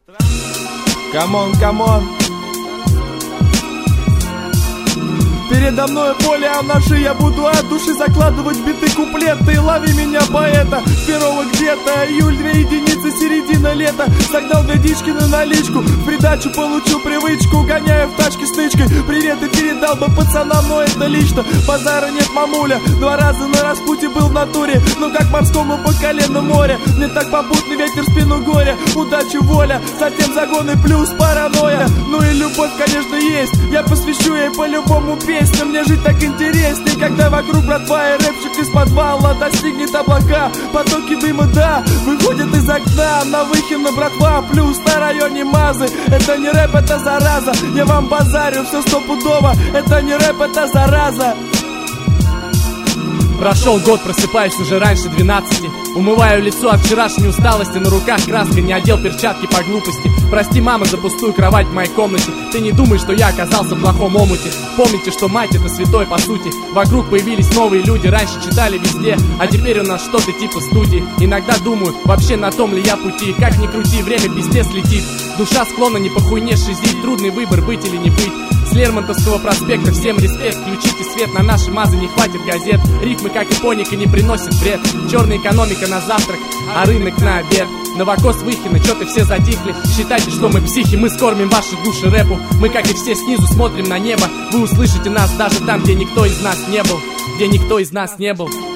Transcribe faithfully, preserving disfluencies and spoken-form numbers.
Камон, камон. Передо мной поле, а на шее я буду от души закладывать биты куплеты. Лови меня, поэта, первого где-то. Июль, две единицы, середина лета. Согнал две дички на наличку, в придачу получил привычку. Гоняю в тачке с тычкой, привет и передал бы пацанам, но это лично. Базара нет, мамуля, два раза на распутье был в натуре. Ну как морскому по колено море. Мне так попутный ветер в спину горя. Удачи, воля, затем загоны плюс паранойя. Ну и любовь, конечно, есть, я посвящу ей по-любому песню. Мне жить так интересней, когда вокруг братва и рэпчик из подвала достигнет облака. Потоки дыма, да, выходят из окна. На Выхино, братва, плюс на районе Мазы. Это не рэп, это зараза. Я вам базарю, все стопудово. Это не рэп, это зараза. Прошел год, просыпаюсь уже раньше двенадцати. Умываю лицо от вчерашней усталости. На руках краска, не одел перчатки по глупости. Прости, мама, за пустую кровать в моей комнате. Ты не думай, что я оказался в плохом омуте. Помните, что мать это святой по сути. Вокруг появились новые люди, раньше читали везде, а теперь у нас что-то типа студии. Иногда думаю, вообще на том ли я пути. Как ни крути, время пиздец летит. Душа склонна не по хуйне шизить. Трудный выбор, быть или не быть. С Лермонтовского проспекта всем респект. Включите свет, на наши мазы не хватит газет. Рифмы, как ипоника, не приносят вред. Черная экономика на завтрак, а рынок на обед. Новокос, Выхино, чё-то все затихли. Считайте, что мы психи, мы скормим ваши души рэпу. Мы, как и все, снизу смотрим на небо. Вы услышите нас даже там, где никто из нас не был. Где никто из нас не был.